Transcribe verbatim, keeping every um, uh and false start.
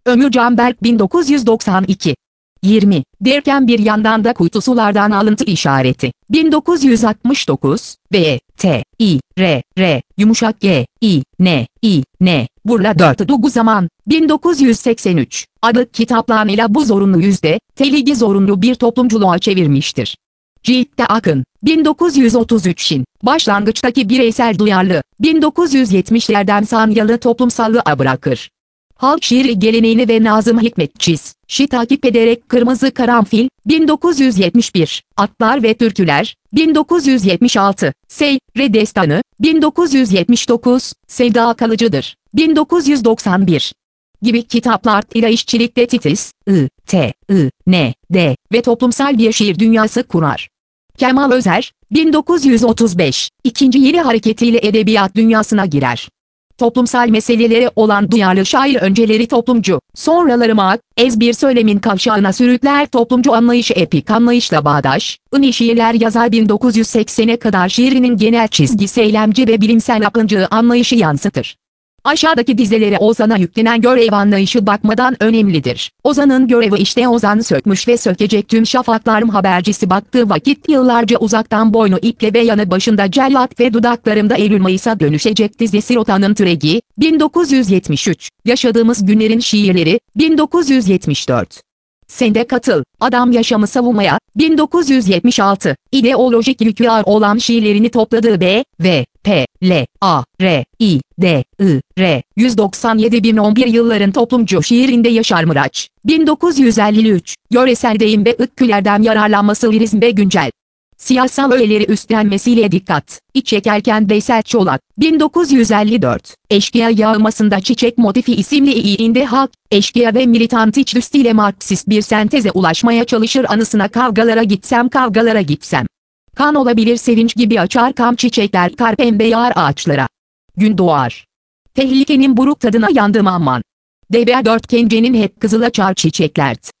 Ömür Canberk bin dokuz yüz doksan iki. yirmi. Derken bir yandan da kuytu sulardan alıntı işareti. bin dokuz yüz altmış dokuz. B, T, I, R, R, yumuşak G, I, N, I, N, Burla dört Dugu Zaman, bin dokuz yüz seksen üç. Adlı kitaplarıyla bu zorunlu yüzde, teligi zorunlu bir toplumculuğa çevirmiştir. Ciltte Akın, bin dokuz yüz otuz üç'in, başlangıçtaki bireysel duyarlı, bin dokuz yüz yetmişlerden sanyalı toplumsallığa bırakır. Halk şiiri geleneğini ve Nazım Hikmetçiz, şi takip ederek Kırmızı Karanfil, bin dokuz yüz yetmiş bir, Atlar ve Türküler, bin dokuz yüz yetmiş altı, Seyre Destanı, bin dokuz yüz yetmiş dokuz, Sevda Kalıcıdır, bin dokuz yüz doksan bir gibi kitaplar ile işçilikte titiz, I, T, I, N, D ve toplumsal bir şiir dünyası kurar. Kemal Özer, bin dokuz yüz otuz beş, ikinci yeni hareketiyle edebiyat dünyasına girer. Toplumsal meselelere olan duyarlı şair önceleri toplumcu, sonraları mak, ez bir söylemin kavşağına sürükler toplumcu anlayışı epik anlayışla bağdaş, ını şiirler yazar bin dokuz yüz seksene kadar şiirinin genel çizgisi eylemci ve bilimsel akıncı anlayışı yansıtır. Aşağıdaki dizelere Ozan'a yüklenen görev anlayışı bakmadan önemlidir. Ozan'ın görevi işte Ozan sökmüş ve sökecek tüm şafaklarım habercisi baktığı vakit yıllarca uzaktan boynu iple ve yanı başında cellat ve dudaklarımda Eylül Mayıs'a dönüşecek dizisi Rota'nın Türegi, bin dokuz yüz yetmiş üç, Yaşadığımız Günlerin Şiirleri, bin dokuz yüz yetmiş dört. Sen de katıl, Adam Yaşamı Savunmaya, bin dokuz yüz yetmiş altı, ideolojik yükü ağır olan şiirlerini topladığı B, V, P, L, A, R, I, D, I, R, yüz doksan yedi bin on bir yılların toplumcu şiirinde Yaşar Mıraç, bin dokuz yüz elli üç, yöresel deyim ve ıkkülerden yararlanması lirizm ve güncel siyasal öğeleri üstlenmesiyle dikkat, iç çekerken Veysel Çolak, bin dokuz yüz elli dört, Eşkıya Yağmasında Çiçek Motifi isimli İğinde Halk, eşkıya ve militant içgüdüsüyle Marksist bir senteze ulaşmaya çalışır anısına kavgalara gitsem kavgalara gitsem. Kan olabilir sevinç gibi açar kam çiçekler kar pembe yağar ağaçlara. Gün doğar. Tehlikenin buruk tadına yandım aman. D B dört Kence'nin hep kızıl açar çiçekler.